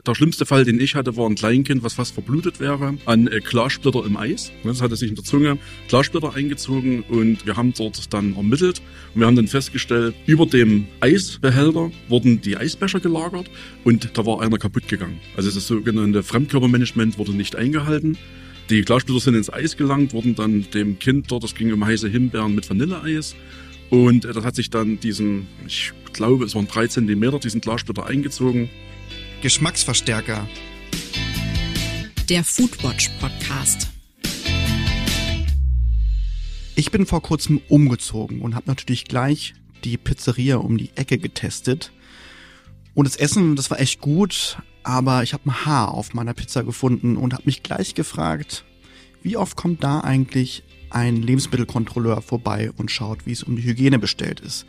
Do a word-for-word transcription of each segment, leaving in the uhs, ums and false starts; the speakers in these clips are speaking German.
Der schlimmste Fall, den ich hatte, war ein Kleinkind, was fast verblutet wäre, an Glassplitter im Eis. Das hatte sich in der Zunge Glassplitter eingezogen und wir haben dort dann ermittelt. Und wir haben dann festgestellt, über dem Eisbehälter wurden die Eisbecher gelagert und da war einer kaputt gegangen. Also das sogenannte Fremdkörpermanagement wurde nicht eingehalten. Die Glassplitter sind ins Eis gelangt, wurden dann dem Kind dort, das ging um heiße Himbeeren mit Vanilleeis. Und das hat sich dann diesen, ich glaube, es waren drei Zentimeter, diesen Glassplitter eingezogen. Geschmacksverstärker. Der Foodwatch Podcast. Ich bin vor kurzem umgezogen und habe natürlich gleich die Pizzeria um die Ecke getestet. Und das Essen, das war echt gut, aber ich habe ein Haar auf meiner Pizza gefunden und habe mich gleich gefragt, wie oft kommt da eigentlich ein Lebensmittelkontrolleur vorbei und schaut, wie es um die Hygiene bestellt ist.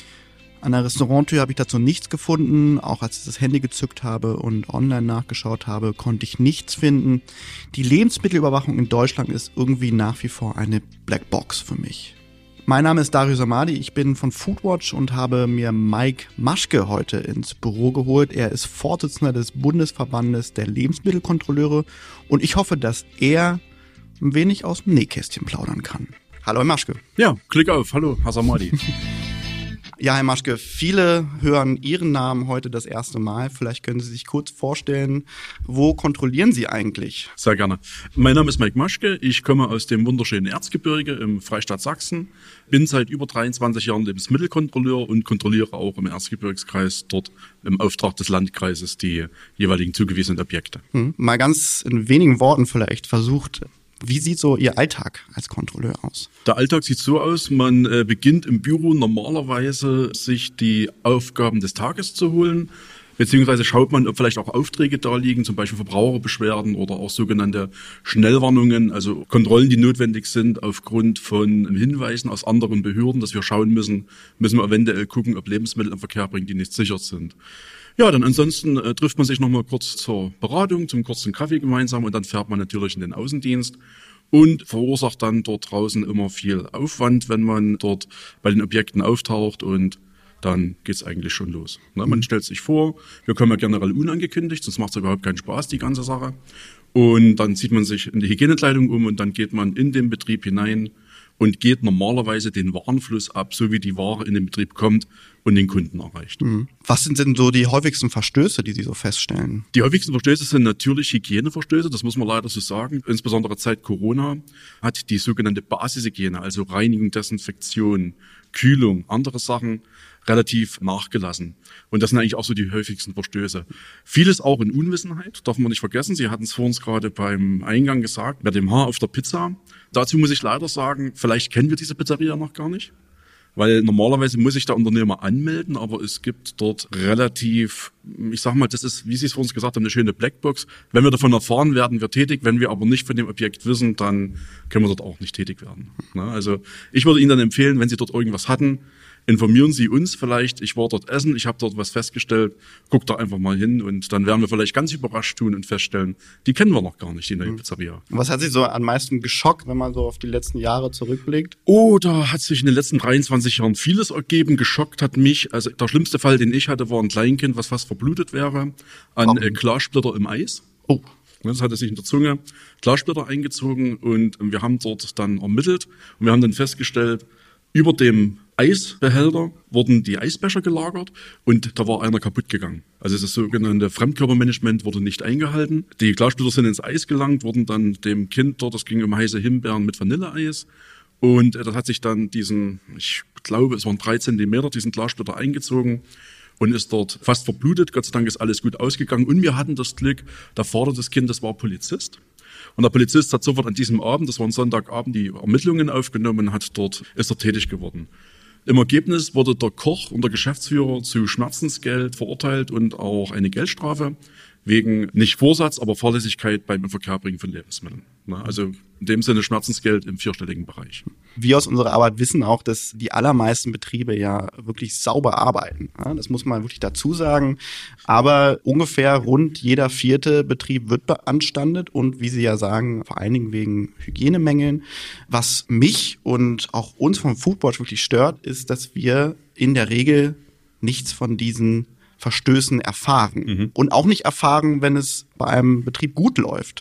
An der Restauranttür habe ich dazu nichts gefunden. Auch als ich das Handy gezückt habe und online nachgeschaut habe, konnte ich nichts finden. Die Lebensmittelüberwachung in Deutschland ist irgendwie nach wie vor eine Blackbox für mich. Mein Name ist Dario Samadi, ich bin von Foodwatch und habe mir Mike Maschke heute ins Büro geholt. Er ist Vorsitzender des Bundesverbandes der Lebensmittelkontrolleure und ich hoffe, dass er ein wenig aus dem Nähkästchen plaudern kann. Hallo, Herr Maschke. Ja, Klick auf. Hallo, Herr Samadi. Ja, Herr Maschke, viele hören Ihren Namen heute das erste Mal. Vielleicht können Sie sich kurz vorstellen, wo kontrollieren Sie eigentlich? Sehr gerne. Mein Name ist Mike Maschke. Ich komme aus dem wunderschönen Erzgebirge im Freistaat Sachsen. Bin seit über dreiundzwanzig Jahren Lebensmittelkontrolleur und kontrolliere auch im Erzgebirgskreis dort im Auftrag des Landkreises die jeweiligen zugewiesenen Objekte. Hm, mal ganz in wenigen Worten vielleicht versucht. Wie sieht so Ihr Alltag als Kontrolleur aus? Der Alltag sieht so aus, man äh, beginnt im Büro normalerweise sich die Aufgaben des Tages zu holen, beziehungsweise schaut man, ob vielleicht auch Aufträge da liegen, zum Beispiel Verbraucherbeschwerden oder auch sogenannte Schnellwarnungen, also Kontrollen, die notwendig sind aufgrund von Hinweisen aus anderen Behörden, dass wir schauen müssen, müssen wir eventuell gucken, ob Lebensmittel im Verkehr bringen, die nicht sicher sind. Ja, dann ansonsten äh, trifft man sich nochmal kurz zur Beratung, zum kurzen Kaffee gemeinsam und dann fährt man natürlich in den Außendienst und verursacht dann dort draußen immer viel Aufwand, wenn man dort bei den Objekten auftaucht und dann geht's eigentlich schon los. Ne, man stellt sich vor, wir kommen ja generell unangekündigt, sonst macht es überhaupt keinen Spaß, die ganze Sache. Und dann zieht man sich in die Hygienekleidung um und dann geht man in den Betrieb hinein und geht normalerweise den Warenfluss ab, so wie die Ware in den Betrieb kommt und den Kunden erreicht. Was sind denn so die häufigsten Verstöße, die Sie so feststellen? Die häufigsten Verstöße sind natürlich Hygieneverstöße, das muss man leider so sagen. Insbesondere seit Corona hat die sogenannte Basishygiene, also Reinigung, Desinfektion, Kühlung, andere Sachen relativ nachgelassen. Und das sind eigentlich auch so die häufigsten Verstöße. Vieles auch in Unwissenheit, darf man nicht vergessen. Sie hatten es vor uns gerade beim Eingang gesagt, mit dem Haar auf der Pizza. Dazu muss ich leider sagen, vielleicht kennen wir diese Pizzeria noch gar nicht. Weil normalerweise muss sich der Unternehmer anmelden, aber es gibt dort relativ, ich sag mal, das ist, wie Sie es vor uns gesagt haben, eine schöne Blackbox. Wenn wir davon erfahren, werden wir tätig. Wenn wir aber nicht von dem Objekt wissen, dann können wir dort auch nicht tätig werden. Also ich würde Ihnen dann empfehlen, wenn Sie dort irgendwas hatten, informieren Sie uns vielleicht. Ich war dort essen, ich habe dort was festgestellt. Guckt da einfach mal hin und dann werden wir vielleicht ganz überrascht tun und feststellen, die kennen wir noch gar nicht, die neue Pizzeria. Was hat Sie so am meisten geschockt, wenn man so auf die letzten Jahre zurückblickt? Oh, da hat sich in den letzten dreiundzwanzig Jahren vieles ergeben. Geschockt hat mich, also der schlimmste Fall, den ich hatte, war ein Kleinkind, was fast verblutet wäre, an oh. Glassplitter im Eis. Oh. Das hatte sich in der Zunge Glassplitter eingezogen und wir haben dort dann ermittelt und wir haben dann festgestellt, über dem Eisbehälter wurden die Eisbecher gelagert und da war einer kaputt gegangen. Also das sogenannte Fremdkörpermanagement wurde nicht eingehalten. Die Glassplitter sind ins Eis gelangt, wurden dann dem Kind dort, das ging um heiße Himbeeren mit Vanilleeis. Und das hat sich dann diesen, ich glaube, es waren drei Zentimeter, diesen Glassplitter eingezogen und ist dort fast verblutet. Gott sei Dank ist alles gut ausgegangen. Und wir hatten das Glück, der Vater des Kindes war Polizist. Und der Polizist hat sofort an diesem Abend, das war ein Sonntagabend, die Ermittlungen aufgenommen, hat dort, ist er tätig geworden. Im Ergebnis wurde der Koch und der Geschäftsführer zu Schmerzensgeld verurteilt und auch eine Geldstrafe wegen nicht Vorsatz, aber Fahrlässigkeit beim Inverkehrbringen von Lebensmitteln. Also in dem Sinne Schmerzensgeld im vierstelligen Bereich. Wir aus unserer Arbeit wissen auch, dass die allermeisten Betriebe ja wirklich sauber arbeiten. Das muss man wirklich dazu sagen. Aber ungefähr rund jeder vierte Betrieb wird beanstandet und wie Sie ja sagen, vor allen Dingen wegen Hygienemängeln. Was mich und auch uns vom Foodwatch wirklich stört, ist, dass wir in der Regel nichts von diesen Verstößen erfahren Mhm. und auch nicht erfahren, wenn es bei einem Betrieb gut läuft.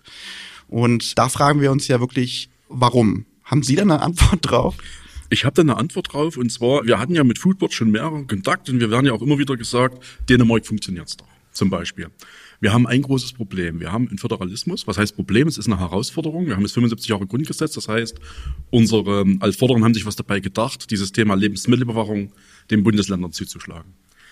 Und da fragen wir uns ja wirklich, warum? Haben Sie da eine Antwort drauf? Ich habe da eine Antwort drauf, und zwar, wir hatten ja mit Foodwatch schon mehrere Kontakte und wir werden ja auch immer wieder gesagt, Dänemark funktioniert's doch, zum Beispiel. Wir haben ein großes Problem. Wir haben einen Föderalismus. Was heißt Problem? Es ist eine Herausforderung. Wir haben jetzt fünfundsiebzig Jahre Grundgesetz. Das heißt, unsere Altvorderen haben sich was dabei gedacht, dieses Thema Lebensmittelüberwachung den Bundesländern zuzuschlagen.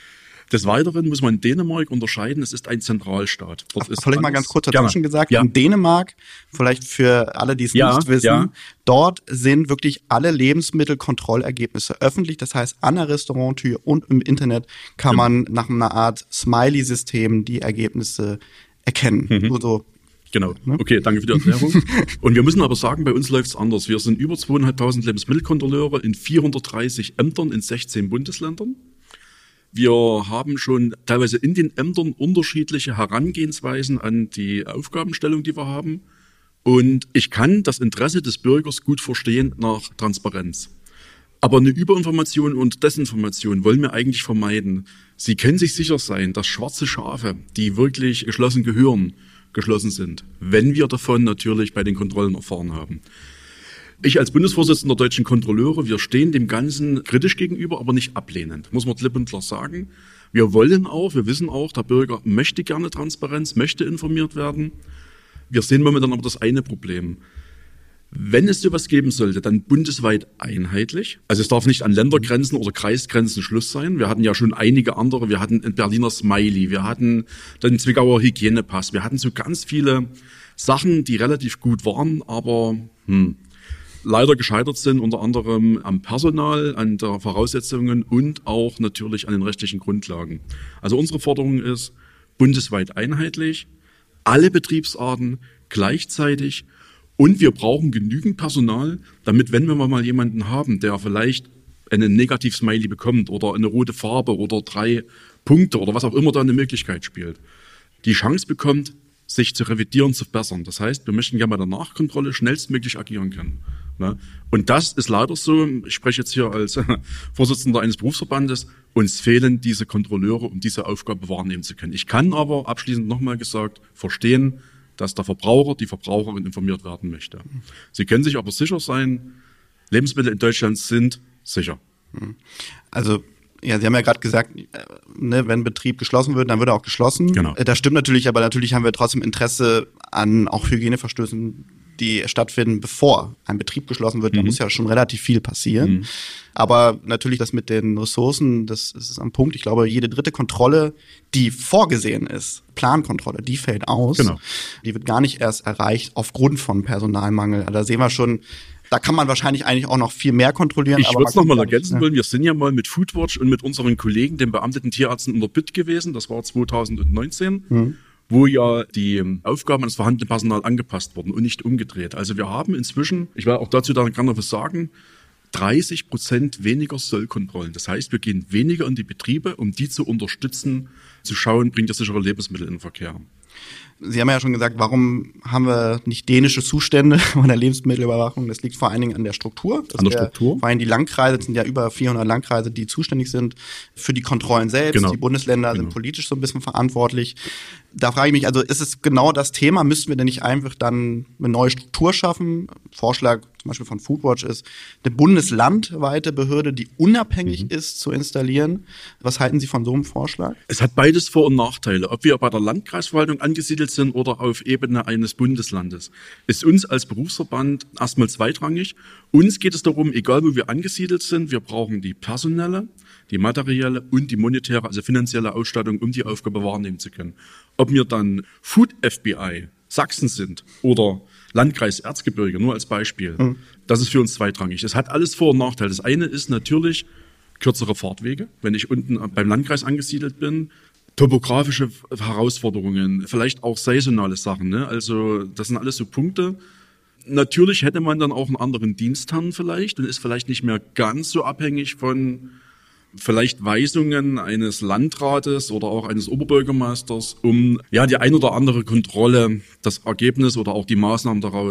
Des Weiteren muss man in Dänemark unterscheiden, es ist ein Zentralstaat. Dort ist vielleicht mal ganz kurz dazwischen gesagt, ja. In Dänemark, vielleicht für alle, die es ja, nicht wissen, ja. dort sind wirklich alle Lebensmittelkontrollergebnisse öffentlich. Das heißt, an der Restauranttür und im Internet kann ja. man nach einer Art Smiley-System die Ergebnisse erkennen. Mhm. Nur so. Genau. Okay, danke für die Erklärung. Und wir müssen aber sagen, bei uns läuft's anders. Wir sind über zweitausendfünfhundert Lebensmittelkontrolleure in vierhundertdreißig Ämtern in sechzehn Bundesländern. Wir haben schon teilweise in den Ämtern unterschiedliche Herangehensweisen an die Aufgabenstellung, die wir haben. Und ich kann das Interesse des Bürgers gut verstehen nach Transparenz. Aber eine Überinformation und Desinformation wollen wir eigentlich vermeiden. Sie können sich sicher sein, dass schwarze Schafe, die wirklich geschlossen gehören, geschlossen sind, wenn wir davon natürlich bei den Kontrollen erfahren haben. Ich als Bundesvorsitzender der deutschen Kontrolleure, wir stehen dem Ganzen kritisch gegenüber, aber nicht ablehnend, muss man klipp und klar sagen. Wir wollen auch, wir wissen auch, der Bürger möchte gerne Transparenz, möchte informiert werden. Wir sehen momentan aber das eine Problem. Wenn es sowas geben sollte, dann bundesweit einheitlich. Also es darf nicht an Ländergrenzen oder Kreisgrenzen Schluss sein. Wir hatten ja schon einige andere. Wir hatten ein Berliner Smiley, wir hatten den Zwickauer Hygienepass. Wir hatten so ganz viele Sachen, die relativ gut waren, aber hm, leider gescheitert sind, unter anderem am Personal, an der Voraussetzungen und auch natürlich an den rechtlichen Grundlagen. Also unsere Forderung ist bundesweit einheitlich, alle Betriebsarten gleichzeitig, und wir brauchen genügend Personal, damit, wenn wir mal jemanden haben, der vielleicht einen Negativ-Smiley bekommt oder eine rote Farbe oder drei Punkte oder was auch immer da eine Möglichkeit spielt, die Chance bekommt, sich zu revidieren, zu bessern. Das heißt, wir möchten gerne bei der Nachkontrolle schnellstmöglich agieren können. Und das ist leider so, ich spreche jetzt hier als Vorsitzender eines Berufsverbandes, uns fehlen diese Kontrolleure, um diese Aufgabe wahrnehmen zu können. Ich kann aber, abschließend nochmal gesagt, verstehen, dass der Verbraucher, die Verbraucherin informiert werden möchte. Sie können sich aber sicher sein, Lebensmittel in Deutschland sind sicher. Also ja, Sie haben ja gerade gesagt, ne, wenn Betrieb geschlossen wird, dann wird er auch geschlossen. Genau. Das stimmt natürlich, aber natürlich haben wir trotzdem Interesse an auch Hygieneverstößen, die stattfinden, bevor ein Betrieb geschlossen wird. Da mhm. muss ja schon relativ viel passieren. Mhm. Aber natürlich das mit den Ressourcen, das, das ist am Punkt. Ich glaube, jede dritte Kontrolle, die vorgesehen ist, Plankontrolle, die fällt aus. Genau. Die wird gar nicht erst erreicht aufgrund von Personalmangel. Da sehen wir schon, da kann man wahrscheinlich eigentlich auch noch viel mehr kontrollieren. Ich würde es nochmal ergänzen wollen. Wir sind ja mal mit Foodwatch und mit unseren Kollegen, den beamteten Tierärzten, in der B I T gewesen. Das war zweitausendneunzehn. Mhm. Wo ja die Aufgaben an das vorhandene Personal angepasst wurden und nicht umgedreht. Also wir haben inzwischen, ich werde auch dazu dann gerne was sagen, dreißig Prozent weniger Sollkontrollen. Das heißt, wir gehen weniger in die Betriebe, um die zu unterstützen, zu schauen, bringt ihr sichere Lebensmittel in den Verkehr. Sie haben ja schon gesagt, warum haben wir nicht dänische Zustände von der Lebensmittelüberwachung? Das liegt vor allen Dingen an der Struktur. An der Struktur? Vor allem die Landkreise, es sind ja über vierhundert Landkreise, die zuständig sind für die Kontrollen selbst. Genau. Die Bundesländer genau. sind politisch so ein bisschen verantwortlich. Da frage ich mich, also ist es genau das Thema? Müssten wir denn nicht einfach dann eine neue Struktur schaffen? Vorschlag zum Beispiel von Foodwatch ist, eine bundeslandweite Behörde, die unabhängig mhm. ist, zu installieren. Was halten Sie von so einem Vorschlag? Es hat beides Vor- und Nachteile. Ob wir bei der Landkreisverwaltung angesiedelt sind oder auf Ebene eines Bundeslandes, ist uns als Berufsverband erstmal zweitrangig. Uns geht es darum, egal wo wir angesiedelt sind, wir brauchen die personelle, die materielle und die monetäre, also finanzielle Ausstattung, um die Aufgabe wahrnehmen zu können. Ob wir dann Food F B I Sachsen sind oder Landkreis Erzgebirge, nur als Beispiel, mhm. das ist für uns zweitrangig. Es hat alles Vor- und Nachteile. Das eine ist natürlich kürzere Fahrtwege, wenn ich unten beim Landkreis angesiedelt bin, topografische Herausforderungen, vielleicht auch saisonale Sachen. Ne? Also das sind alles so Punkte. Natürlich hätte man dann auch einen anderen Dienstherrn vielleicht und ist vielleicht nicht mehr ganz so abhängig von vielleicht Weisungen eines Landrates oder auch eines Oberbürgermeisters, um ja die ein oder andere Kontrolle, das Ergebnis oder auch die Maßnahmen daraus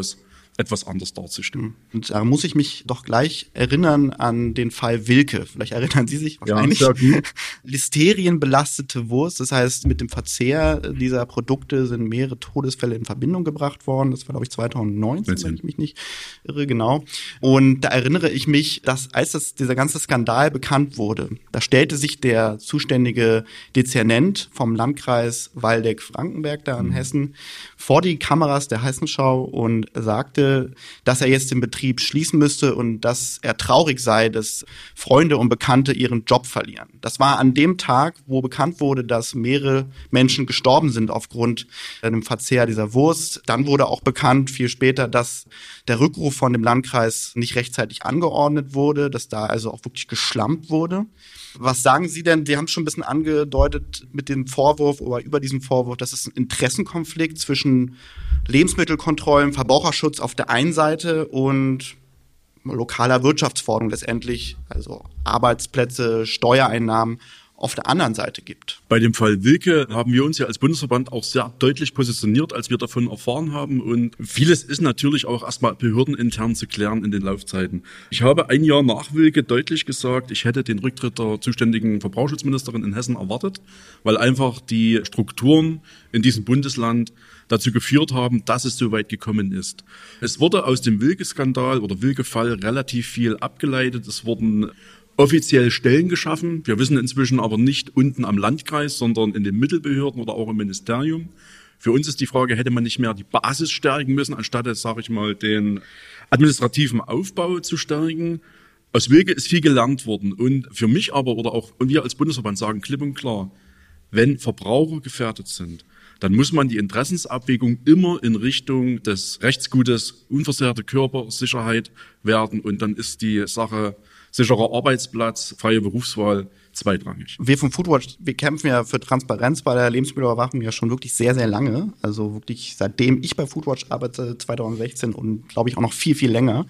etwas anders darzustellen. Und da muss ich mich doch gleich erinnern an den Fall Wilke. Vielleicht erinnern Sie sich wahrscheinlich. Ja, sehr gut. Listerienbelastete Wurst, das heißt, mit dem Verzehr dieser Produkte sind mehrere Todesfälle in Verbindung gebracht worden. Das war, glaube ich, zweitausendneunzehn, wenn ich mich nicht irre, genau. Und da erinnere ich mich, dass als das, dieser ganze Skandal bekannt wurde, da stellte sich der zuständige Dezernent vom Landkreis Waldeck-Frankenberg da in mhm. Hessen vor die Kameras der Hessenschau und sagte, dass er jetzt den Betrieb schließen müsste und dass er traurig sei, dass Freunde und Bekannte ihren Job verlieren. Das war an dem Tag, wo bekannt wurde, dass mehrere Menschen gestorben sind aufgrund dem Verzehr dieser Wurst. Dann wurde auch bekannt, viel später, dass der Rückruf von dem Landkreis nicht rechtzeitig angeordnet wurde, dass da also auch wirklich geschlampt wurde. Was sagen Sie denn? Sie haben es schon ein bisschen angedeutet mit dem Vorwurf oder über diesen Vorwurf, dass es ein Interessenkonflikt zwischen Lebensmittelkontrollen, Verbraucherschutz auf der einen Seite und lokaler Wirtschaftsförderung letztendlich, also Arbeitsplätze, Steuereinnahmen, auf der anderen Seite gibt. Bei dem Fall Wilke haben wir uns ja als Bundesverband auch sehr deutlich positioniert, als wir davon erfahren haben. Und vieles ist natürlich auch erstmal behördenintern zu klären in den Laufzeiten. Ich habe ein Jahr nach Wilke deutlich gesagt, ich hätte den Rücktritt der zuständigen Verbraucherschutzministerin in Hessen erwartet, weil einfach die Strukturen in diesem Bundesland dazu geführt haben, dass es so weit gekommen ist. Es wurde aus dem Wilke-Skandal oder Wilke-Fall relativ viel abgeleitet. Es wurden offiziell Stellen geschaffen. Wir wissen inzwischen aber nicht unten am Landkreis, sondern in den Mittelbehörden oder auch im Ministerium. Für uns ist die Frage, hätte man nicht mehr die Basis stärken müssen, anstatt, sage ich mal, den administrativen Aufbau zu stärken. Aus Wilke ist viel gelernt worden. Und für mich aber, oder auch und wir als Bundesverband sagen klipp und klar, wenn Verbraucher gefährdet sind, dann muss man die Interessensabwägung immer in Richtung des Rechtsgutes, unversehrte Körpersicherheit werden. Und dann ist die Sache sicherer Arbeitsplatz, freie Berufswahl zweitrangig. Wir vom Foodwatch, wir kämpfen ja für Transparenz bei der Lebensmittelüberwachung ja schon wirklich sehr, sehr lange. Also wirklich seitdem ich bei Foodwatch arbeite, zweitausendsechzehn und glaube ich auch noch viel, viel länger.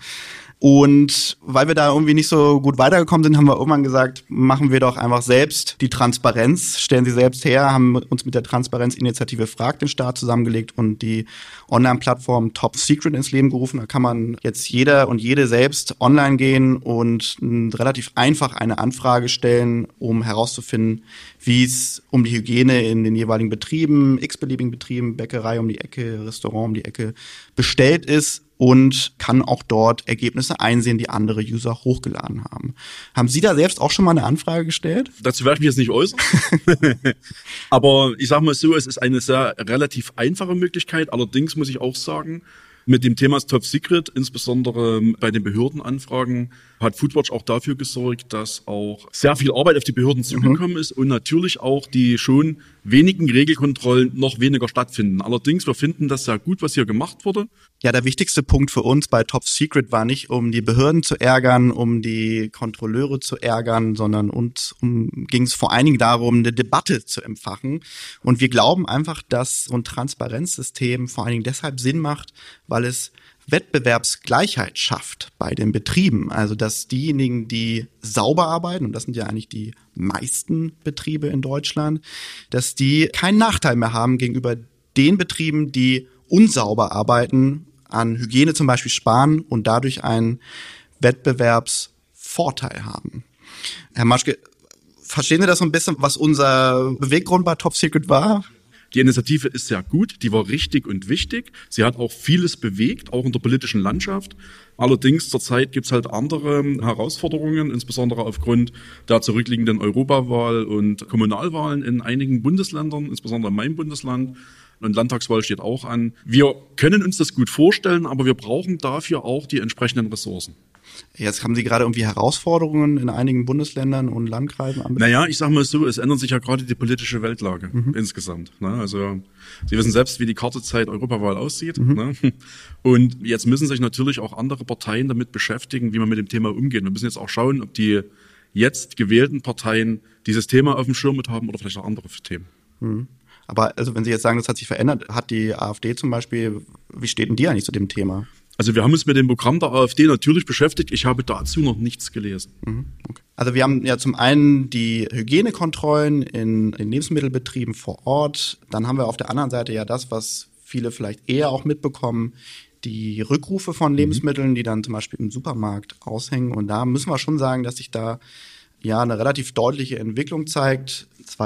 Und weil wir da irgendwie nicht so gut weitergekommen sind, haben wir irgendwann gesagt, machen wir doch einfach selbst die Transparenz, stellen sie selbst her, haben uns mit der Transparenzinitiative Frag den Staat zusammengelegt und die Online-Plattform Top Secret ins Leben gerufen. Da kann man jetzt jeder und jede selbst online gehen und relativ einfach eine Anfrage stellen, um herauszufinden, wie es um die Hygiene in den jeweiligen Betrieben, x-beliebigen Betrieben, Bäckerei um die Ecke, Restaurant um die Ecke bestellt ist. Und kann auch dort Ergebnisse einsehen, die andere User hochgeladen haben. Haben Sie da selbst auch schon mal eine Anfrage gestellt? Dazu werde ich mich jetzt nicht äußern. Aber ich sage mal so, es ist eine sehr relativ einfache Möglichkeit. Allerdings muss ich auch sagen, mit dem Thema Top Secret, insbesondere bei den Behördenanfragen, hat Foodwatch auch dafür gesorgt, dass auch sehr viel Arbeit auf die Behörden zugekommen mhm. ist und natürlich auch die schon wenigen Regelkontrollen noch weniger stattfinden. Allerdings, wir finden das sehr gut, was hier gemacht wurde. Ja, der wichtigste Punkt für uns bei Top Secret war nicht, um die Behörden zu ärgern, um die Kontrolleure zu ärgern, sondern uns um, ging es vor allen Dingen darum, eine Debatte zu entfachen. Und wir glauben einfach, dass so ein Transparenzsystem vor allen Dingen deshalb Sinn macht, weil es Wettbewerbsgleichheit schafft bei den Betrieben. Also dass diejenigen, die sauber arbeiten, und das sind ja eigentlich die meisten Betriebe in Deutschland, dass die keinen Nachteil mehr haben gegenüber den Betrieben, die unsauber arbeiten, an Hygiene zum Beispiel sparen und dadurch einen Wettbewerbsvorteil haben. Herr Maschke, verstehen Sie das so ein bisschen, was unser Beweggrund bei Top Secret war? Die Initiative ist sehr gut, die war richtig und wichtig. Sie hat auch vieles bewegt, auch in der politischen Landschaft. Allerdings zurzeit gibt es halt andere Herausforderungen, insbesondere aufgrund der zurückliegenden Europawahl und Kommunalwahlen in einigen Bundesländern, insbesondere in meinem Bundesland. Und Landtagswahl steht auch an. Wir können uns das gut vorstellen, aber wir brauchen dafür auch die entsprechenden Ressourcen. Jetzt haben Sie gerade irgendwie Herausforderungen in einigen Bundesländern und Landkreisen anbelangt? Naja, ich sage mal so, es ändert sich ja gerade die politische Weltlage mhm. insgesamt. Ne? Also Sie wissen selbst, wie die Kartezeit Europawahl aussieht. Mhm. Ne? Und jetzt müssen sich natürlich auch andere Parteien damit beschäftigen, wie man mit dem Thema umgeht. Wir müssen jetzt auch schauen, ob die jetzt gewählten Parteien dieses Thema auf dem Schirm mit haben oder vielleicht auch andere Themen. Mhm. Aber also wenn Sie jetzt sagen, das hat sich verändert, hat die AfD zum Beispiel, wie steht denn die eigentlich zu dem Thema? Also wir haben uns mit dem Programm der AfD natürlich beschäftigt. Ich habe dazu noch nichts gelesen. Mhm, okay. Also wir haben ja zum einen die Hygienekontrollen in den Lebensmittelbetrieben vor Ort. Dann haben wir auf der anderen Seite ja das, was viele vielleicht eher auch mitbekommen, die Rückrufe von Lebensmitteln, die dann zum Beispiel im Supermarkt aushängen. Und da müssen wir schon sagen, dass sich da ja eine relativ deutliche Entwicklung zeigt.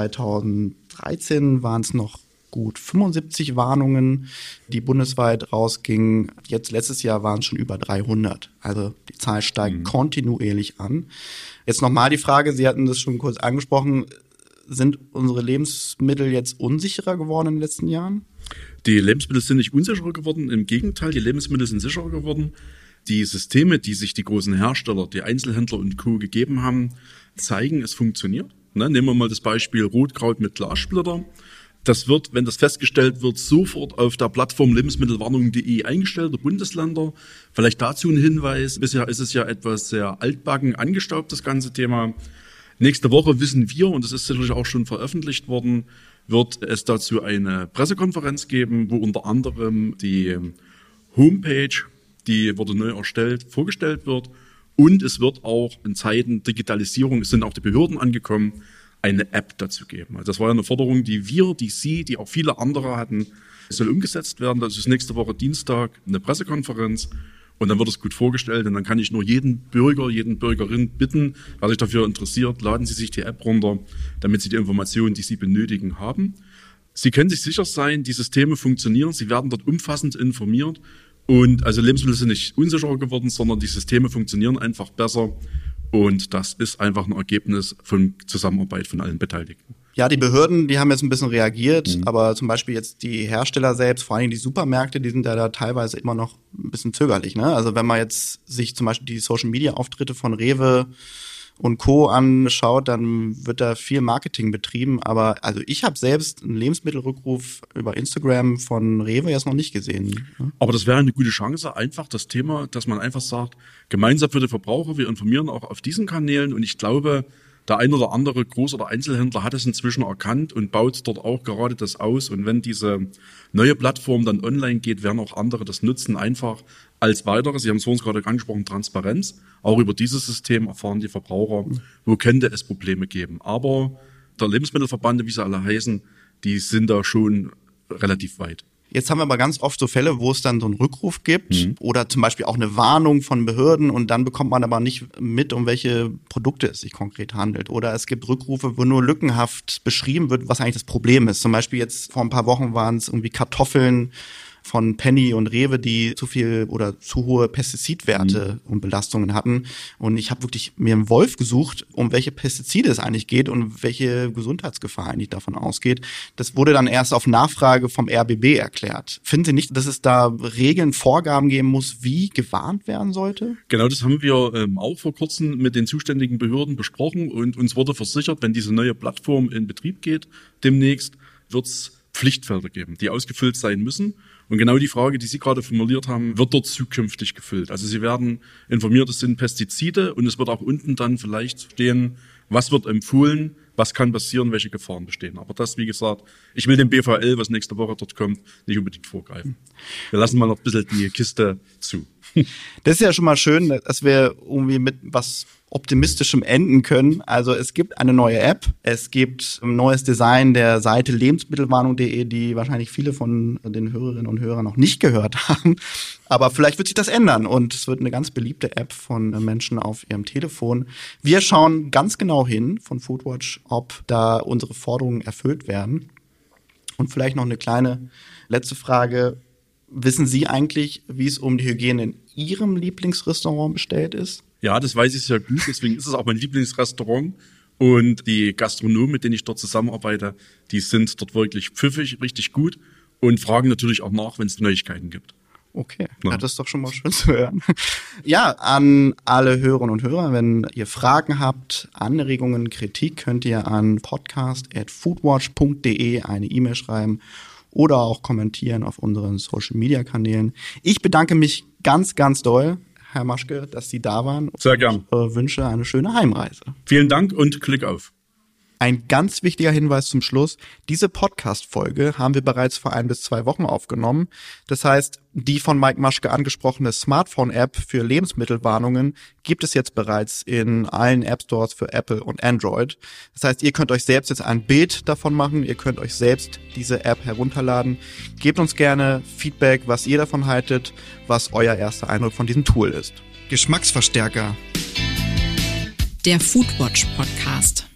zweitausenddreizehn waren es noch gut fünfundsiebzig Warnungen, die bundesweit rausgingen. Jetzt letztes Jahr waren es schon über dreihundert. Also die Zahl steigt mhm. kontinuierlich an. Jetzt nochmal die Frage, Sie hatten das schon kurz angesprochen, sind unsere Lebensmittel jetzt unsicherer geworden in den letzten Jahren? Die Lebensmittel sind nicht unsicherer geworden, im Gegenteil, die Lebensmittel sind sicherer geworden. Die Systeme, die sich die großen Hersteller, die Einzelhändler und Co. gegeben haben, zeigen, es funktioniert. Ne, nehmen wir mal das Beispiel Rotkraut mit Glassplitter. Das wird, wenn das festgestellt wird, sofort auf der Plattform lebensmittelwarnung punkt de eingestellt, der Bundesländer. Vielleicht dazu ein Hinweis. Bisher ist es ja etwas sehr altbacken, angestaubt, das ganze Thema. Nächste Woche wissen wir, und das ist sicherlich auch schon veröffentlicht worden, wird es dazu eine Pressekonferenz geben, wo unter anderem die Homepage, die wurde neu erstellt, vorgestellt wird. Und es wird auch in Zeiten Digitalisierung, es sind auch die Behörden angekommen, eine App dazu geben. Also das war ja eine Forderung, die wir, die Sie, die auch viele andere hatten. Es soll umgesetzt werden. Das ist nächste Woche Dienstag eine Pressekonferenz. Und dann wird es gut vorgestellt. Und dann kann ich nur jeden Bürger, jeden Bürgerin bitten, wer sich dafür interessiert, laden Sie sich die App runter, damit Sie die Informationen, die Sie benötigen, haben. Sie können sich sicher sein, die Systeme funktionieren. Sie werden dort umfassend informiert. Und also Lebensmittel sind nicht unsicherer geworden, sondern die Systeme funktionieren einfach besser. Und das ist einfach ein Ergebnis von Zusammenarbeit von allen Beteiligten. Ja, die Behörden, die haben jetzt ein bisschen reagiert, mhm. aber zum Beispiel jetzt die Hersteller selbst, vor allem die Supermärkte, die sind ja da teilweise immer noch ein bisschen zögerlich. Ne? Also wenn man jetzt sich zum Beispiel die Social-Media-Auftritte von Rewe und Co. anschaut, dann wird da viel Marketing betrieben. Aber also ich habe selbst einen Lebensmittelrückruf über Instagram von Rewe jetzt noch nicht gesehen. Aber das wäre eine gute Chance, einfach das Thema, dass man einfach sagt, gemeinsam für die Verbraucher, wir informieren auch auf diesen Kanälen. Und ich glaube, der ein oder andere Groß- oder Einzelhändler hat es inzwischen erkannt und baut dort auch gerade das aus. Und wenn diese neue Plattform dann online geht, werden auch andere das nutzen, einfach als weitere. Sie haben es vorhin gerade angesprochen, Transparenz. Auch über dieses System erfahren die Verbraucher, wo könnte es Probleme geben. Aber der Lebensmittelverband, wie sie alle heißen, die sind da schon relativ weit. Jetzt haben wir aber ganz oft so Fälle, wo es dann so einen Rückruf gibt mhm. oder zum Beispiel auch eine Warnung von Behörden und dann bekommt man aber nicht mit, um welche Produkte es sich konkret handelt. Oder es gibt Rückrufe, wo nur lückenhaft beschrieben wird, was eigentlich das Problem ist. Zum Beispiel jetzt vor ein paar Wochen waren es irgendwie Kartoffeln von Penny und Rewe, die zu viel oder zu hohe Pestizidwerte mhm. und Belastungen hatten. Und ich habe wirklich mir einen Wolf gesucht, um welche Pestizide es eigentlich geht und welche Gesundheitsgefahr eigentlich davon ausgeht. Das wurde dann erst auf Nachfrage vom R B B erklärt. Finden Sie nicht, dass es da Regeln, Vorgaben geben muss, wie gewarnt werden sollte? Genau, das haben wir ähm, auch vor kurzem mit den zuständigen Behörden besprochen und uns wurde versichert, wenn diese neue Plattform in Betrieb geht, demnächst wird es Pflichtfelder geben, die ausgefüllt sein müssen. Und genau die Frage, die Sie gerade formuliert haben, wird dort zukünftig gefüllt. Also Sie werden informiert, es sind Pestizide und es wird auch unten dann vielleicht stehen, was wird empfohlen, was kann passieren, welche Gefahren bestehen. Aber das, wie gesagt, ich will dem B V L, was nächste Woche dort kommt, nicht unbedingt vorgreifen. Wir lassen mal noch ein bisschen die Kiste zu. Das ist ja schon mal schön, dass wir irgendwie mit was Optimistischem enden können. Also es gibt eine neue App, es gibt ein neues Design der Seite lebensmittelwarnung punkt de, die wahrscheinlich viele von den Hörerinnen und Hörern noch nicht gehört haben. Aber vielleicht wird sich das ändern und es wird eine ganz beliebte App von Menschen auf ihrem Telefon. Wir schauen ganz genau hin von Foodwatch, ob da unsere Forderungen erfüllt werden. Und vielleicht noch eine kleine letzte Frage. Wissen Sie eigentlich, wie es um die Hygiene in Ihrem Lieblingsrestaurant bestellt ist? Ja, das weiß ich sehr gut. Deswegen ist es auch mein Lieblingsrestaurant. Und die Gastronomen, mit denen ich dort zusammenarbeite, die sind dort wirklich pfiffig, richtig gut und fragen natürlich auch nach, wenn es Neuigkeiten gibt. Okay, ja. Ja, das ist doch schon mal schön zu hören. Ja, an alle Hörerinnen und Hörer, wenn ihr Fragen habt, Anregungen, Kritik, könnt ihr an podcast at foodwatch punkt de eine E-Mail schreiben oder auch kommentieren auf unseren Social-Media-Kanälen. Ich bedanke mich ganz, ganz doll, Herr Maschke, dass Sie da waren. Sehr gern. Ich äh, wünsche eine schöne Heimreise. Vielen Dank und Glück auf. Ein ganz wichtiger Hinweis zum Schluss. Diese Podcast-Folge haben wir bereits vor ein bis zwei Wochen aufgenommen. Das heißt, die von Mike Maschke angesprochene Smartphone-App für Lebensmittelwarnungen gibt es jetzt bereits in allen App-Stores für Apple und Android. Das heißt, ihr könnt euch selbst jetzt ein Bild davon machen. Ihr könnt euch selbst diese App herunterladen. Gebt uns gerne Feedback, was ihr davon haltet, was euer erster Eindruck von diesem Tool ist. Geschmacksverstärker. Der Foodwatch Podcast.